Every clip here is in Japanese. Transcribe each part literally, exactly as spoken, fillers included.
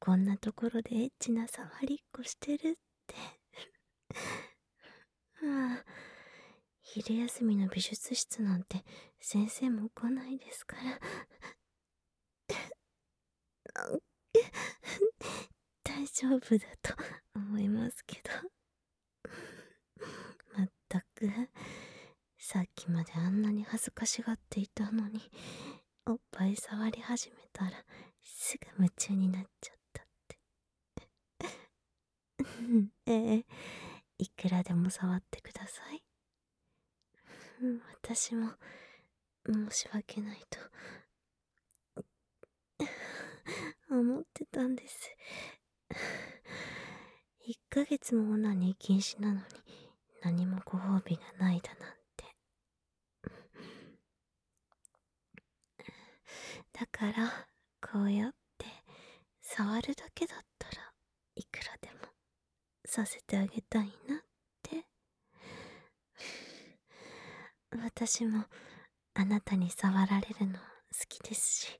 こんなところでエッチな触りっこしてるって。まあ、昼休みの美術室なんて先生も来ないですから。大丈夫だと思いますけど。まったく、さっきまであんなに恥ずかしがっていたのに、おっぱい触り始めたらすぐ夢中になっちゃったって。ええ、いくらでも触ってください。私も申し訳ないと思ってたんです。いっかげつもオナニー禁止なのに何もご褒美がないだなんて。だからこうやって触るだけだったらいくらでもさせてあげたいなって。私もあなたに触られるの好きですし。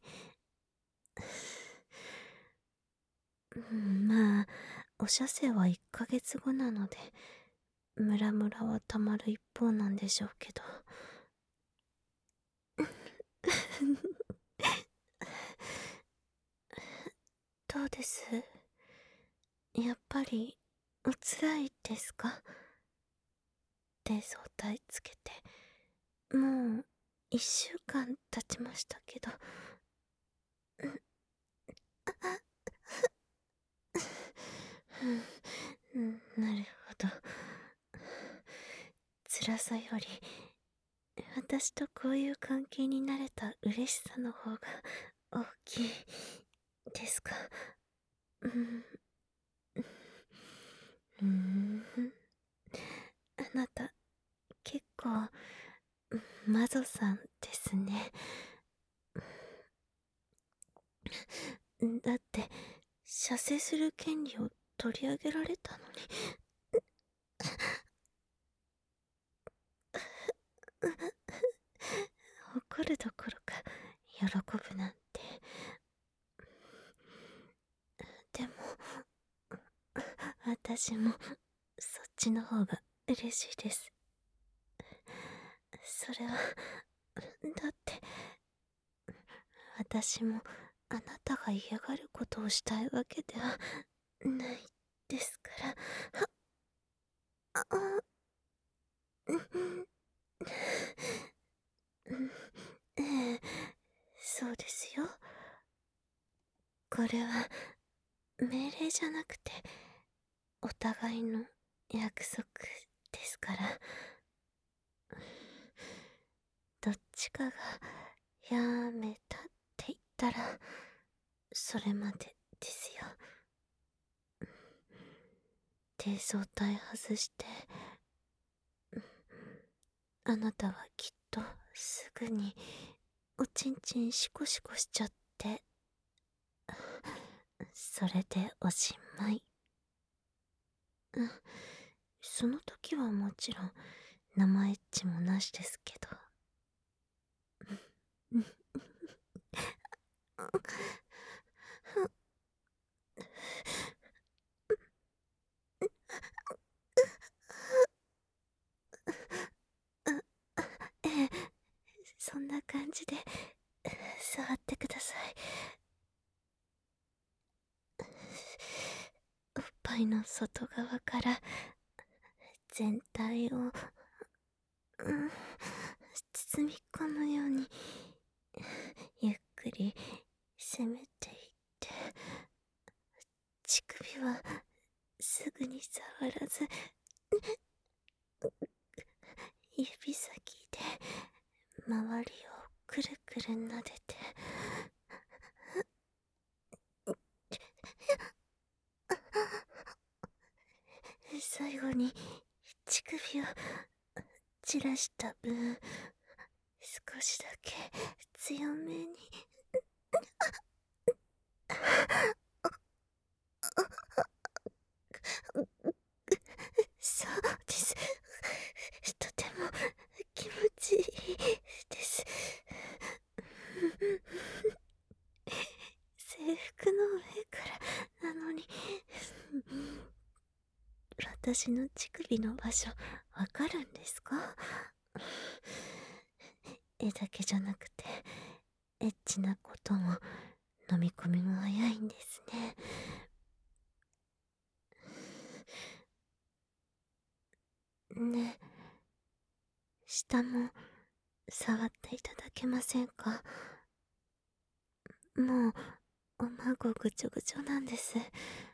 うん、まあお射精はいっかげつごなのでムラムラはたまる一方なんでしょうけど。どうです？やっぱりおつらいですか？低層体つけてもういっしゅうかん経ちましたけど。うん、なるほど。辛さより私とこういう関係になれた嬉しさの方が大きいですか？うん、うーん、あなた結構マゾさんですね。だって射精する権利を取り上げられたのに。怒るどころか喜ぶなんて。でも私もそっちの方が嬉しいです。それはだって私もあなたが嫌がることをしたいわけではないですから。ああ、うん、ええ、そうですよ。これは命令じゃなくてお互いの約束ですから。どっちかがやめたって言ったらそれまでですよ。低層体外してあなたはきっとすぐにおちんちんシコシコしちゃって、それでおしまい。その時はもちろん生エッチもなしですけど。ええ、そんな感じで触ってください。おっぱいの外側から全体を、うん、包み込むようにゆっくり攻めていって、乳首はすぐに触らず指先で周りをくるくる撫でて、最後に乳首を散らした分少しだけ強めに。そうです。とても気持ちいいです。制服の上から私の乳首の場所わかるんですか？絵だけじゃなくてエッチなことも飲み込みが早いんですね。ねえ、下も触っていただけませんか？もうおまごぐちょぐちょなんです。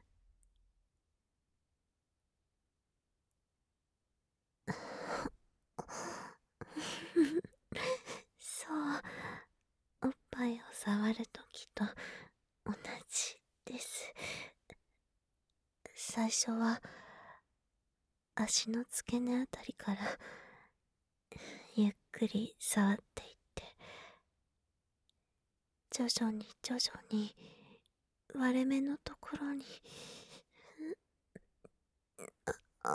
そう、おっぱいを触るときと同じです。最初は足の付け根あたりからゆっくり触っていって、徐々に徐々に割れ目のところに、あ、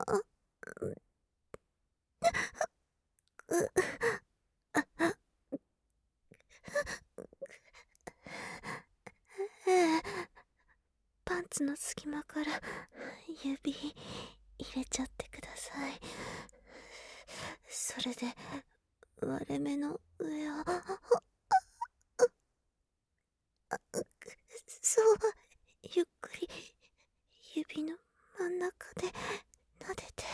ええ、パンツの隙間から指入れちゃってください。それで割れ目の上を、そう、ゆっくり指の真ん中で撫でて、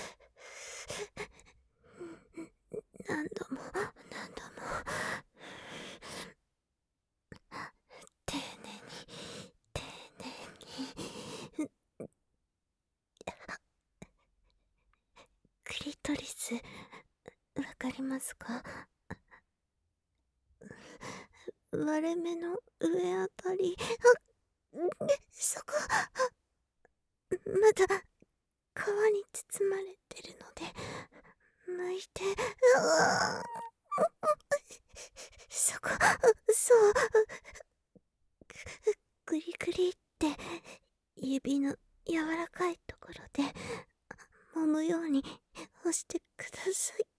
何度も何度も丁寧に丁寧に。クリトリスわかりますか？割れ目の上あたり、あ、そこまだ皮に包まれてるので剥いて、うわ、そこ、そう、グリグリって指の柔らかいところで揉むように押してください。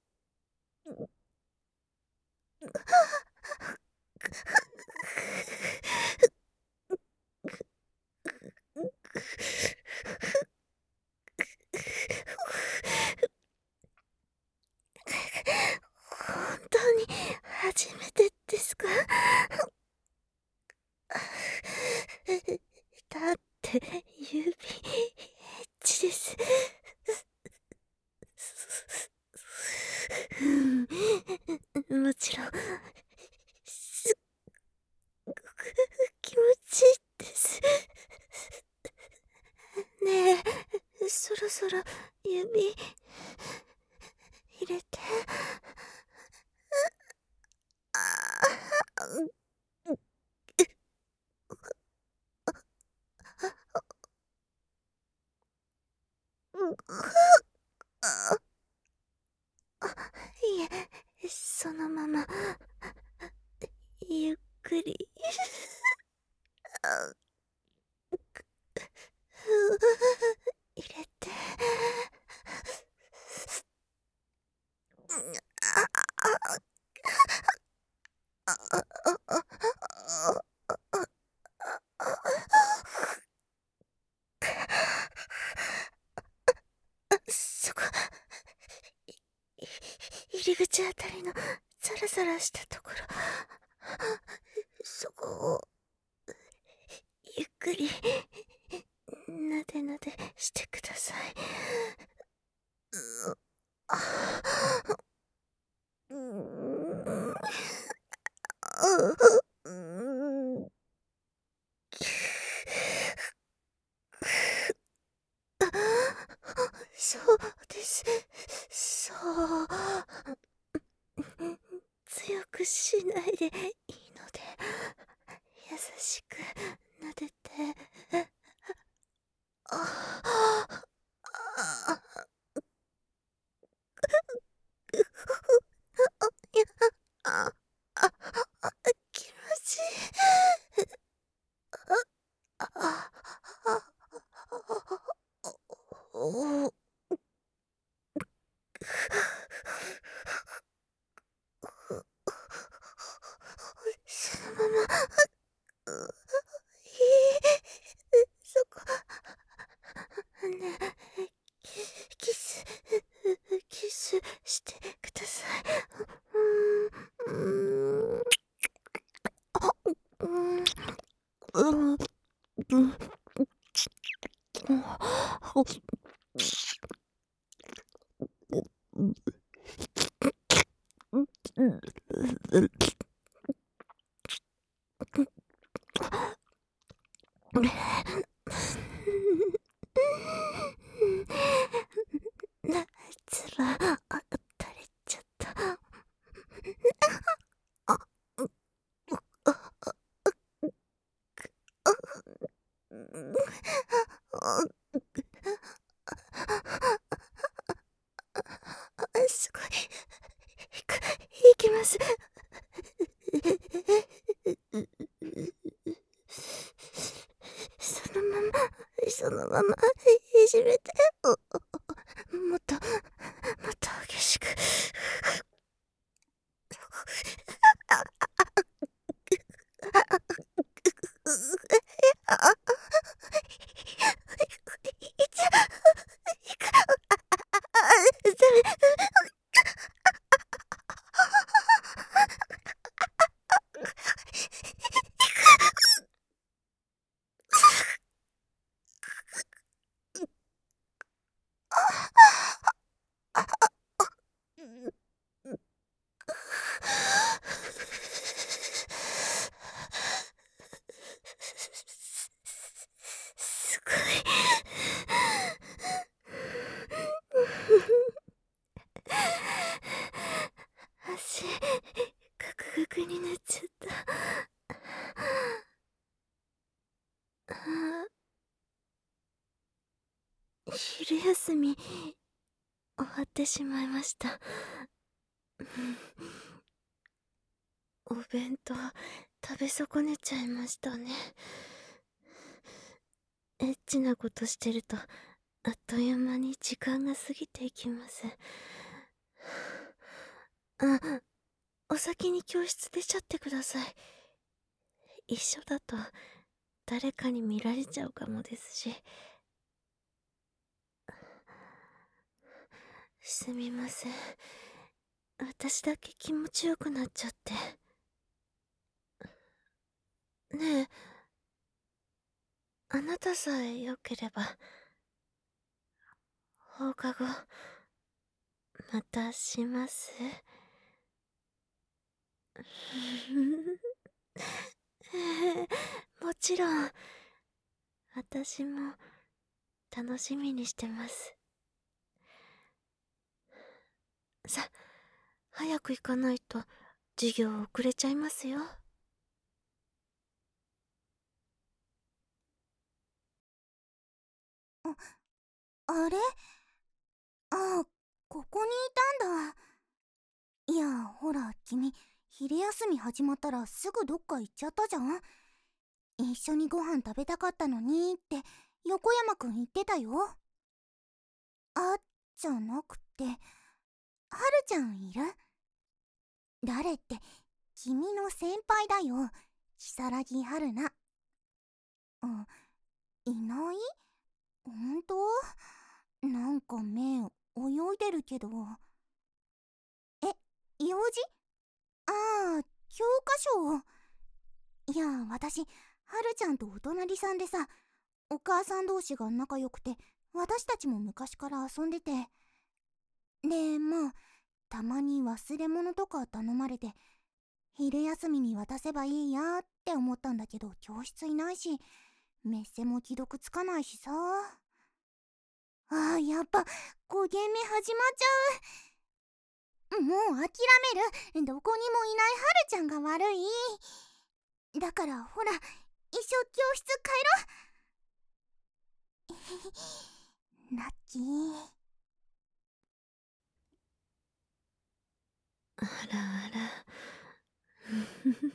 本当に初めてですか？だって指エッチです。うん、もちろんすっごく気持ちいいです。ねえ、そろそろ指入れて。ああ、いえ、そのままゆっくり入れて。そこ、入り口あたりのザラザラしたところ、そこをゆっくりなでなでしてください。うあうーん、うーん、そうです。そう。強くしないでいいので、優しく撫でて。ああ、あ、いや、あ、あ、あ、気持ちいい。あ、あ、あ、おお。 つらあ垂れちゃった。あすごい。いく、いきます。そのまま、そのまま、いじめて。もっと、もっと激しく。すごい。足、ガクガクになっちゃった。昼休み、終わってしまいました。お弁当、食べ損ねちゃいましたね。エッチなことしてると、あっという間に時間が過ぎていきます。あ、お先に教室出ちゃってください。一緒だと、誰かに見られちゃうかもですし。すみません。私だけ気持ちよくなっちゃって。ねえ、あなたさえ良ければ、放課後、またします？もちろん、私も楽しみにしてます。さ、早く行かないと授業遅れちゃいますよ。 あ、あれあ、ここにいたんだ。いや、ほら、君、昼休み始まったらすぐどっか行っちゃったじゃん。一緒にご飯食べたかったのにって横山くん言ってたよ。あ、じゃなくて、はるちゃんいる？誰って、君の先輩だよ。如月春菜。あ、いない？ほんと？なんか目泳いでるけど。え、用事？ああ、教科書。いや、私、はるちゃんとお隣さんでさ、お母さん同士が仲良くて、私たちも昔から遊んでて。で、まあ、たまに忘れ物とか頼まれて、昼休みに渡せばいいやって思ったんだけど、教室いないし、メッセも既読つかないしさ。ああ、やっぱ、ご限目始まっちゃう。もう諦める。どこにもいないはるちゃんが悪い。だからほら、一緒教室帰ろ。ラッキー。 あらあら。